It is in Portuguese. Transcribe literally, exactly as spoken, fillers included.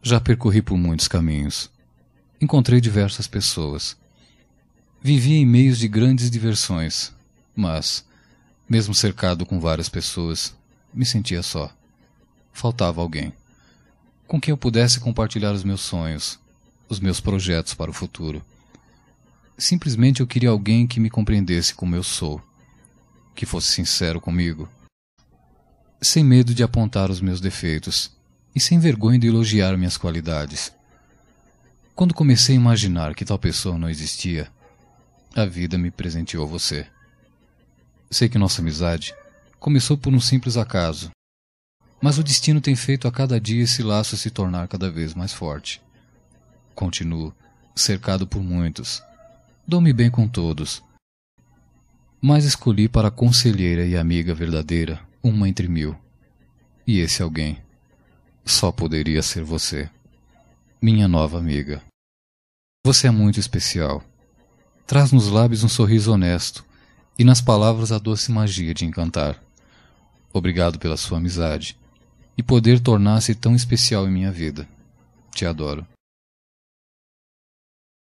Já percorri por muitos caminhos. Encontrei diversas pessoas. Vivi em meios de grandes diversões, mas, mesmo cercado com várias pessoas, me sentia só. Faltava alguém com quem eu pudesse compartilhar os meus sonhos, os meus projetos para o futuro. Simplesmente eu queria alguém que me compreendesse como eu sou, que fosse sincero comigo, sem medo de apontar os meus defeitos e sem vergonha de elogiar minhas qualidades. Quando comecei a imaginar que tal pessoa não existia, a vida me presenteou você. Sei que nossa amizade começou por um simples acaso, mas o destino tem feito a cada dia esse laço se tornar cada vez mais forte. Continuo cercado por muitos. Dou-me bem com todos. Mas escolhi para conselheira e amiga verdadeira uma entre mil. E esse alguém só poderia ser você, minha nova amiga. Você é muito especial. Traz nos lábios um sorriso honesto e nas palavras a doce magia de encantar. Obrigado pela sua amizade e poder tornar-se tão especial em minha vida. Te adoro.